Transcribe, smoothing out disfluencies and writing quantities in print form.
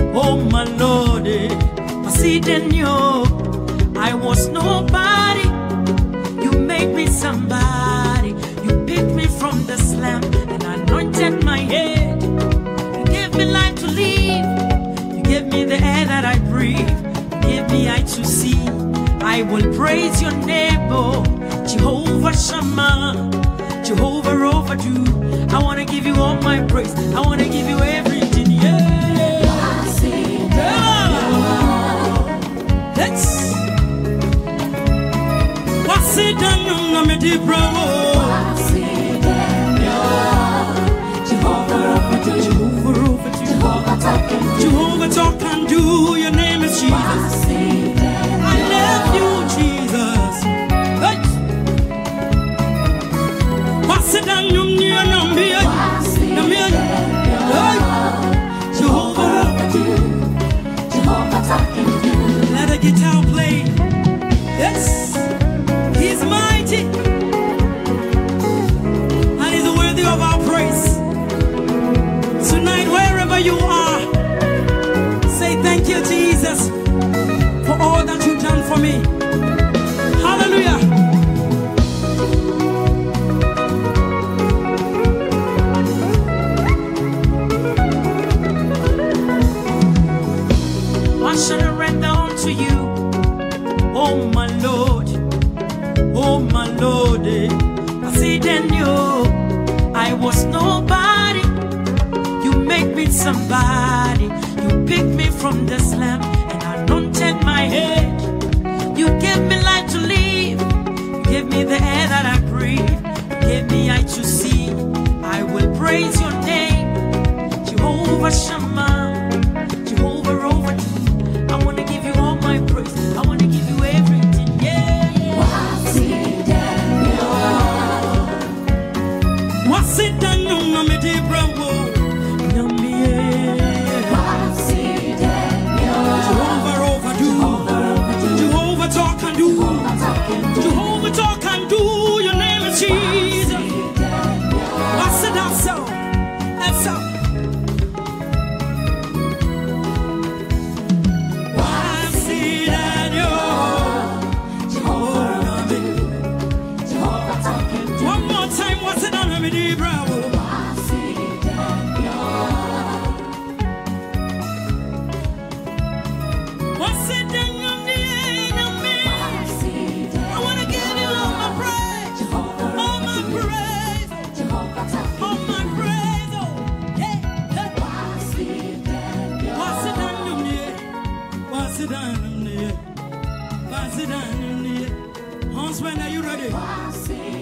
Oh my Lord, I see then you. I was nobody. You made me somebody. You picked me from the slum and anointed my head. You gave me life to live. You gave me the air that I breathe. You gave me eye to see. I will praise your name, oh, Jehovah Shammah, Jehovah Overdue. I want to give you all my praise. I want to give you everything, yeah. Let's what's it done? I'm a deep bravo. Jehovah talk and do. Your name is Jesus. I love you, Jesus. What's it done? Let the guitar play. Yes, he's mighty and he's worthy of our praise. Tonight, wherever you are, say thank you, Jesus, for all that you've done for me. Hallelujah. I surrender unto you, oh my Lord, oh my Lord. I see then you, I was nobody. You make me somebody. You picked me from the slum and anointed my head. You gave me life to live. You gave me the air that I breathe. You gave me eye to see. I will praise your name, Jehovah Shammah, Jehovah Overdue. I want to give you all my praise. I want to give you everything, yeah. What's it done? What's it done? No, me deep bravo. No, me, what's it done? Jehovah Overdue. Jehovah talk and do. Jehovah talk and do. Your name is Jesus. What's it done? So, that's so. Hans, when are you ready?